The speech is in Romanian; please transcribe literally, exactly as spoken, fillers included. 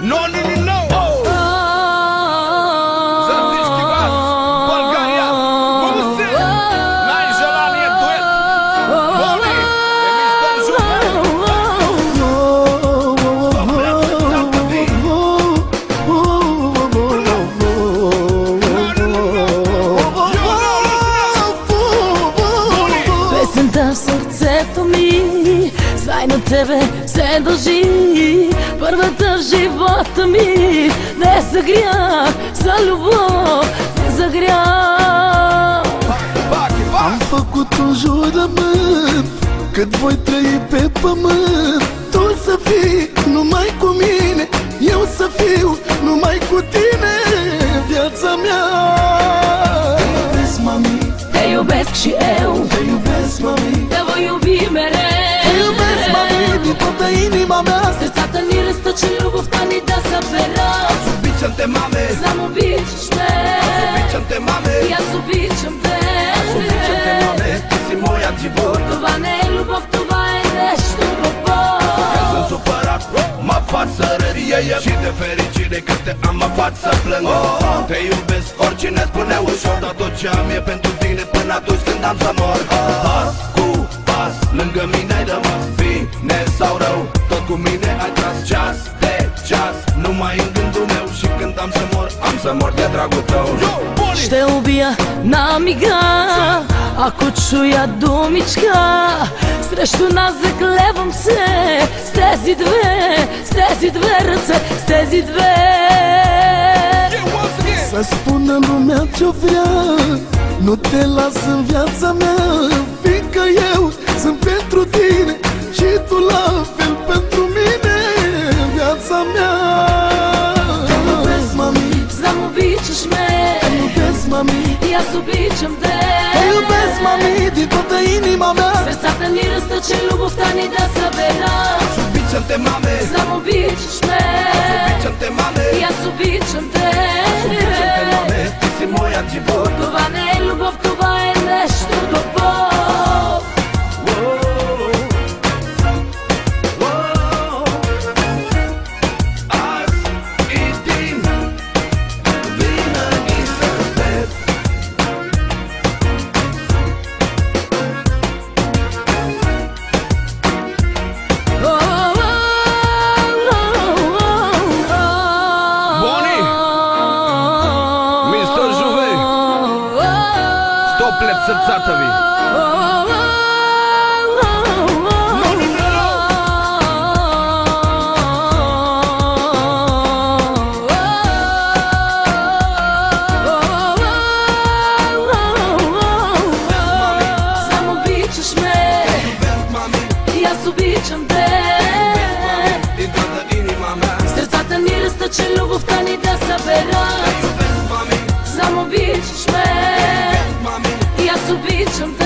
No, no, no, no. Oh. Zaziški vas, Bulgarija, Musi, najželani je duet. Boni, Mister Žuve. Песента в сърцето ми, знай на тебе се дължи. Първата в живота ми не загря за любов, не загря. Am făcut un jurământ că voi trăi pe pământ. Tu să fii numai cu mine, eu să fiu numai cu tine. Viața mea. Te iubesc, mami, te iubesc și eu, te iubesc, mami, te voi iubi mereu. Te iubesc, mami, din toată inima mea. Сърцата ни разточи, любовта ни да събера. Аз обичам те, маме. Знам обичаш ме. Аз обичам те, маме. И аз обичам те. Аз обичам те, маме. Ти си моят живот. Това не е любов, това е нещо друго. Când sunt supărat, mă fac să râd ea. Și de fericire că te am, mă fac să plâng. Te iubesc, oricine spune ușor, dar tot ce am e pentru tine până atunci când am să mor. Pas cu pas, lângă mine ai rămas. Bine sau rău, tot cu mine ai tras. Ceas de ceas, numai în gândul meu. Și când am să mor, am să mor de dragul tău. Ще убия на мига, ако чуя думичка. Срещу нас заклевам се с тези две, с тези две ръце, с тези две. Să spună lumea ce-o vrea, nu te las în viața mea. Fiindcă eu sunt pentru tine și tu la fel pentru mine. Viața mea. Te iubesc, mami, Знам обичаш ме. te iubesc, mami, И аз обичам те. te iubesc, mami, din toată inima mea. Сърцата ни разточи, любовта ни да събера. Аз обичам те, маме. Знам обичаш ме. Аз обичам те, маме. И аз обичам те. Аз обичам те, маме. Ти си моят живот. Това не е любов, това е нещо друго. Аз и ти винаги са с теб. Boni, Mister Žuve, Stoplет сърцата ви. Знам обичаш ме. И аз обичам те. Din toată inima mea. Сърцата ни разточи, любовта ни да събера. Te iubesc, mami. Знам обичаш ме. Mami. И аз обичам те.